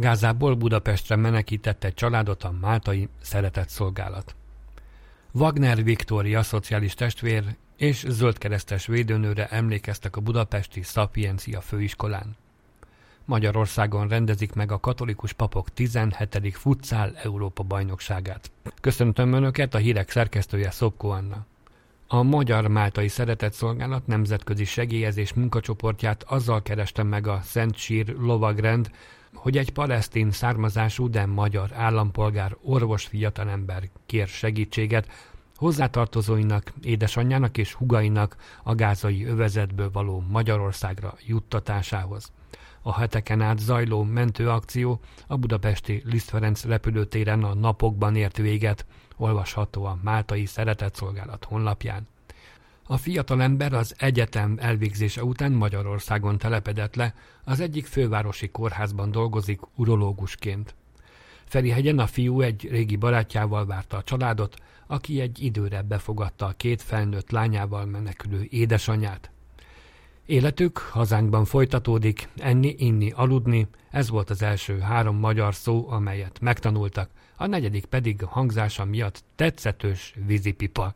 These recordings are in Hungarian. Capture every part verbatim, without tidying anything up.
Gázából Budapestre menekített egy családot a máltai szeretetszolgálat. Wagner Viktória szociális testvér és zöldkeresztes védőnőre emlékeztek a budapesti Szapiencia főiskolán. Magyarországon rendezik meg a katolikus papok tizenhetedik futszál Európa bajnokságát. Köszöntöm Önöket, a hírek szerkesztője Szopko Anna. A Magyar Máltai Szeretetszolgálat nemzetközi segélyezés munkacsoportját azzal kereste meg a Szent Sír lovagrend, hogy egy palesztin származású, de magyar állampolgár orvos fiatalember kér segítséget hozzátartozóinak, édesanyjának és hugainak a gázai övezetből való Magyarországra juttatásához. A heteken át zajló mentőakció a budapesti Liszt Ferenc repülőtéren a napokban ért véget, olvasható a Máltai Szeretetszolgálat honlapján. A fiatalember az egyetem elvégzése után Magyarországon telepedett le, az egyik fővárosi kórházban dolgozik urológusként. Ferihegyen a fiú egy régi barátjával várta a családot, aki egy időre befogadta a két felnőtt lányával menekülő édesanyját. Életük hazánkban folytatódik, enni, inni, aludni, ez volt az első három magyar szó, amelyet megtanultak, a negyedik pedig a hangzása miatt tetszetős vízipipa.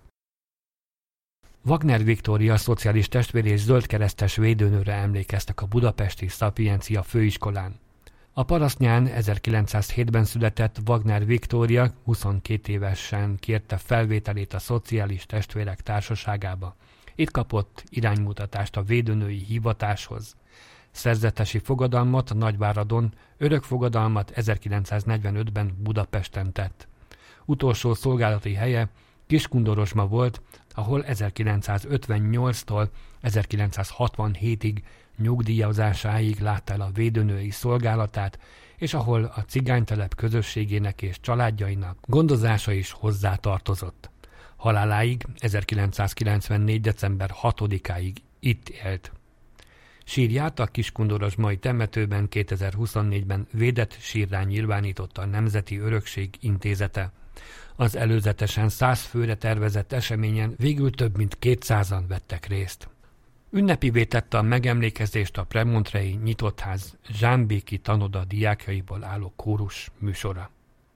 Wagner Viktória szociális testvér és zöldkeresztes védőnőre emlékeztek a budapesti Szapiencia főiskolán. A parasztnyán ezerkilencszázhétben született Wagner Viktória huszonkét évesen kérte felvételét a Szociális Testvérek Társaságába. Itt kapott iránymutatást a védőnői hivatáshoz. Szerzetesi fogadalmat Nagyváradon, örökfogadalmat ezerkilencszáznegyvenötben Budapesten tett. Utolsó szolgálati helye Kiskundorozsma volt, ahol ezerkilencszázötvennyolctól ezerkilencszázhatvanhétig nyugdíjazásáig látta el a védőnői szolgálatát, és ahol a cigánytelep közösségének és családjainak gondozása is hozzátartozott. Haláláig ezerkilencszázkilencvennégy. december hatodikáig itt élt. Sírját a Kiskundorozsmai temetőben kétezer-huszonnégyben védett sírrá nyilvánította a Nemzeti Örökség Intézete. Az előzetesen száz főre tervezett eseményen végül több mint kétszázan vettek részt. Ünnepivé tette a megemlékezést a Premontrei Nyitottház Zsámbéki tanoda diákjaiból álló kórus műsora.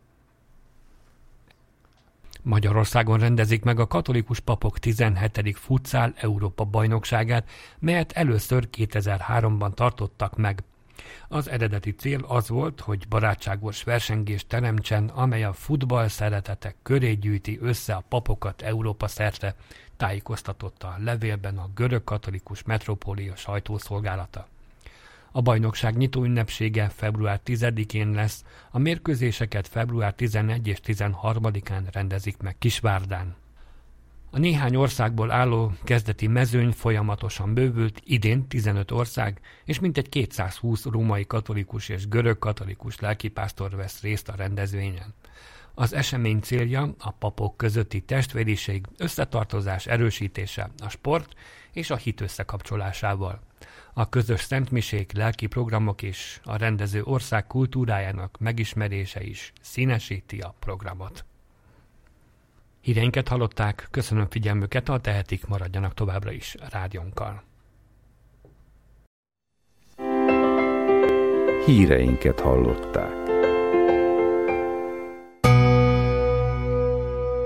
Magyarországon rendezik meg a katolikus papok tizenhetedik futszál Európa bajnokságát, melyet először kétezer-háromban tartottak meg. Az eredeti cél az volt, hogy barátságos versengést teremtsen, amely a futball szeretetek köré gyűjti össze a papokat Európa szerte, tájékoztatott a levélben a görög-katolikus metropólia sajtószolgálata. A bajnokság nyitó ünnepsége február tizedikén lesz, a mérkőzéseket február tizenegy és tizenharmadikán rendezik meg Kisvárdán. A néhány országból álló kezdeti mezőny folyamatosan bővült, idén tizenöt ország, és mintegy kétszázhúsz római katolikus és görög katolikus lelkipásztor vesz részt a rendezvényen. Az esemény célja a papok közötti testvériség, összetartozás erősítése, a sport és a hit összekapcsolásával. A közös szentmisék, lelki programok és a rendező ország kultúrájának megismerése is színesíti a programot. Híreinket hallották, köszönöm figyelmüket, ha tehetik, maradjanak továbbra is rádiónkkal. Híreinket hallották.